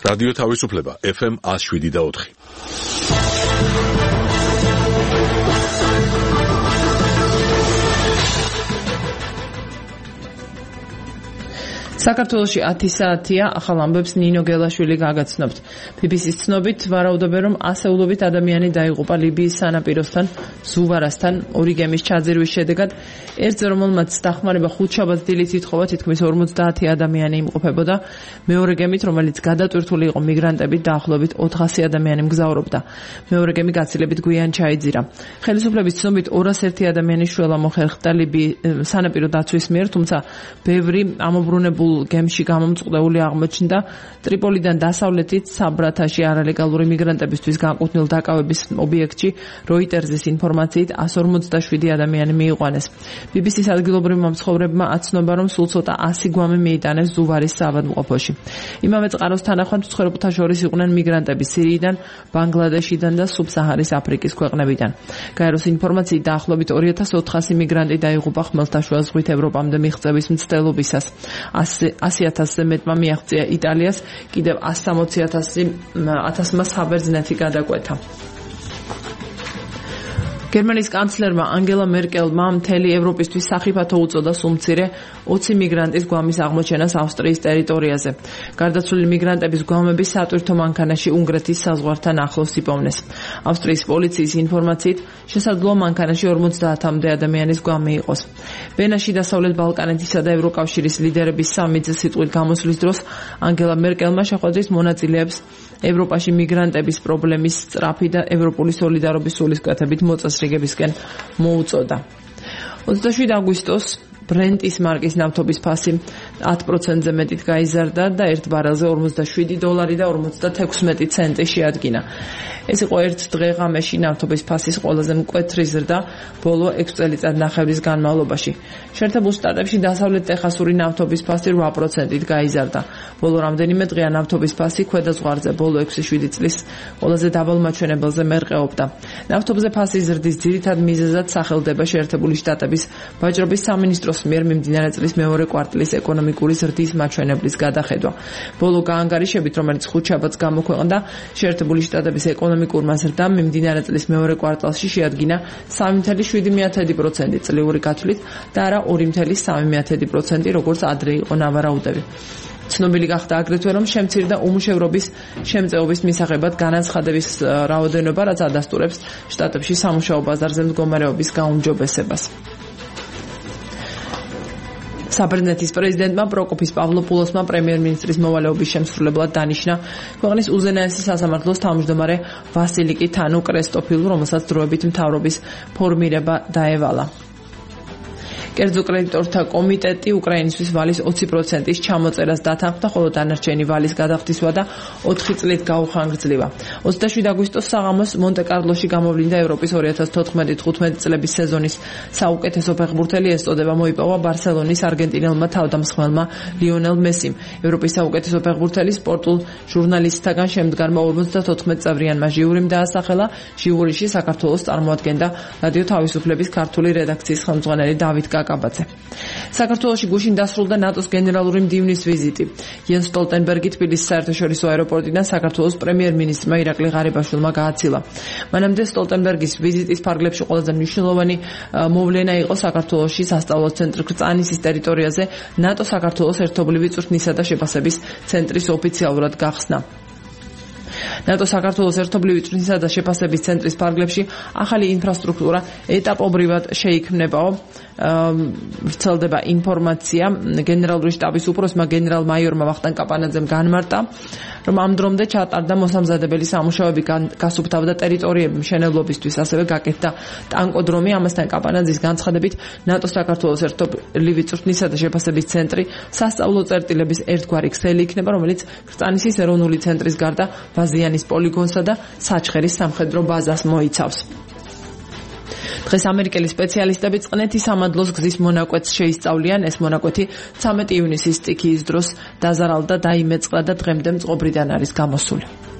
რადიო თავისუფლება FM 107.4. საქართველოში 10 საათია ახალ ამბებს ნინო გელაშვილი გაგაცნობთ. BBC-ს ცნობით ვარაუდობენ, რომ ასეულობით ადამიანი დაიღუპა ლიბიის სანაპიროსთან ზუვარასთან ორი გემის ჩაძირვის შედეგად. ერთზე რომელმაც დახმარება ხუთშაბათს დილით ითხოვა, თითქმის 50 ადამიანი იმყოფებოდა. მეორე გემით, რომელიც გადატვირთული იყო მიგრანტებით, დაახლოებით 400 ადამიანი მგზავრობდა. მეორე გემი გაცილებით გვიან ჩაიძირა. ხელისუფლების ცნობით 201 ადამიანის შველა მოხერხდა ლიბიის სანაპირო დაცვის მიერ, თუმცა ბევრი ამობრუნებულ გემში გამომწყდეული აღმოჩნდა. ტრიპოლიდან დასავლეთით საბრათაში არალეგალური მიგრანტებისთვის განკუთვნილ დაკავების ობიექტში როიტერზის ინფორმაციით 157 ადამიანი მიიყვანეს. BBC-ს ადგილობრივმა მცხოვრებმა აცნობა, რომ სულ ცოტა 100 გვამი მიიტანეს ზუვარის საავადმყოფოში. იმავე წყაროს თანახმად მცხოვრებთა შორის იყვნენ მიგრანტები სირიიდან, ბანგლადეშიდან და სუბსაჰარის აფრიკის ქვეყნებიდან. გაეროს ინფორმაციით დაახლოებით 2400 მიგრანტი დაიღუპა ხმელთაშუა ზღვით ევროპამდე მიღწევის მცდელობისას. 100,000-ზე მეტმა მიაღწია იტალიას, კიდევ 160,000-მა საბერძნეთი გადაკვეთა. გერმანიის კანცლერმა ანგელა მერკელმა მთელი ევროპისთვის სახიფათო უწოდა სუმცირე 20 მიგრანტის გვამის აღმოჩენას ავსტრიის ტერიტორიაზე. გარდაცვლილი მიგრანტების გვამები სატვირთო მანქანაში უნგრეთის საზღვართან ახლოს იპოვნეს. ავსტრიის პოლიციის ინფორმაციით შესაძლოა მანქანაში 50-მდე ადამიანის გვამი იყოს. ვენაში დასავლეთ ბალკანეთისა და ევროკავშირის ლიდერების სამიტზე სიტყვით გამოსვლის დროს ანგელა მერკელმა შეხვედრის მონაწილეებს ევროპაში მიგრანტების პრობლემის სწრაფი და ევროპული სოლიდარობის სულისკვეთებით მოწესრიგებისკენ მოუწოდა. 27 აგვისტოს ბრენტის მარკის ნავთობის ფასი 10%-ზე მეტით გაიზარდა და ერთ ბარელზე $47 და 56 ცენტი შეადგინა. ეს იყო ერთ დღე-ღამეში ნავთობის ფასის ყველაზე მკვეთრი ზრდა ბოლო 6 წელიწადნახევრის განმავლობაში. შეერთებულ შტატებში დასავლეთ ტეხასური ნავთობის ფასი 8%-ით გაიზარდა. ბოლო რამდენიმე დღეა ნავთობის ფასი ქვედა ზღვარზე ბოლო 6-7 წლის ყველაზე დაბალ მაჩვენებელზე მერყეობდა. ნავთობზე ფასის ზრდის ძირითად მიზეზად სახელდება შეერთებული შტატების ვაჭრობის სამინისტროს მიერ მიმდინარე წლის მეორე კვარტლის ეკონომიკური ზრდის მაჩვენებლის გადახედვა. ბოლო გაანგარიშებით, რომელიც ხუთშაბათს გამოქვეყნდა, შეერთებული შტატების ეკონომიკურმა ზრდამ მიმდინარე წლის მეორე კვარტალში შეადგინა 3.7% წლიური გათვლით და არა 2.3%, როგორც ადრე იყო ნავარაუდები. ცნობილი გახდა აგრეთვე, რომ შემცირდა უმუშევრობის შემწეობის მისაღებად განაცხადების რაოდენობა, რაც ადასტურებს შტატებში სამუშაო ბაზარზე მდგომარეობის გაუმჯობესებას. საბერძნეთის პრეზიდენტმა პროკოფის პავლოპულოსმა პრემიერ-მინისტრის მოვალეობის შემსრულებლად დანიშნა ქვეყნის უზენაესი სასამართლოს თავმჯდომარე ვასილიკი თანუ-კრესტოფილუ, რომელსაც დროებით მთავრობის ფორმირება დაევალა. კერძო კრედიტორთა კომიტეტი უკრაინისთვის ვალის 20%-ის ჩამოწერას დათანხმდა, ხოლო დანარჩენი ვალის გადახდისვა და 4 წლით გაუხანგრძლივა. 27 აგვისტოს საღამოს მონტე-კარლოში გამოვლინდა ევროპის 2014-15 წლების სეზონის საუკეთესო ფეხბურთელი, ეს წოდება მოიპოვა ბარსელონის არგენტინელმა თავდამსხმელმა ლიონელ მესიმ. ევროპის საუკეთესო ფეხბურთელი სპორტულ ჟურნალისტთაგან შემდგარმა 54 წევრიანმა ჟიურიმ დაასახელა. ჟიურიში საქართველოს წარმოადგენდა რადიო თავისუფლების ქართული რედაქციის ხელმძღვანელი დავით კაკაბაძე. საქართველოში გუშინ დასრულდა ნატოს გენერალური მდივნის ვიზიტი. იენს სტოლტენბერგი თბილისის საერთაშორისო აეროპორტიდან საქართველოს პრემიერ-მინისტრმა ირაკლი ღარიბაშვილმა გააცილა. მანამდე სტოლტენბერგის ვიზიტის ფარგლებში ყველაზე მნიშვნელოვანი მოვლენა იყო საქართველოში სასწავლო ცენტრ კრწანისის ტერიტორიაზე ნატო-საქართველოს ერთობლივი წვრთნისა და შეფასების ცენტრის ოფიციალურად გახსნა. ნატო-საქართველოს ერთობლივი წვრთნისა და შეფასების ცენტრის ფარგლებში ახალი ინფრასტრუქტურა ეტაპობრივად შეიქმნებაო. ვრცელდება ინფორმაცია გენერალური შტაბის უფროსმა გენერალ-მაიორმა ვახტანგ კაპანაძემ განმარტა, რომ ამ დრომდე ჩატარდა მოსამზადებელი სამუშაოები გასუფთავდა ტერიტორიები მშენებლობისთვის, ასევე გაკეთდა ტანკოდრომი. ამასთან კაპანაძის განცხადებით ნატო-საქართველოს ერთობლივი წვრთნისა და შეფასების ცენტრი სასწავლო წერტილების ერთგვარი ქსელი იქნება, რომელიც კრწანისის ეროვნული ცენტრის გარდა ბაზიანის პოლიგონსა და საჩხერის სამხედრო ბაზას მოიცავს. დღეს ამერიკელი სპეციალისტები წყნეთის სამადლოს გზის მონაკვეთს შეისწავლიან. ეს მონაკვეთი 13 ივნისის სტიქიის დროს დაზარალდა და დაიმეწყდა და დღემდე მწყობრიდან არის გამოსული.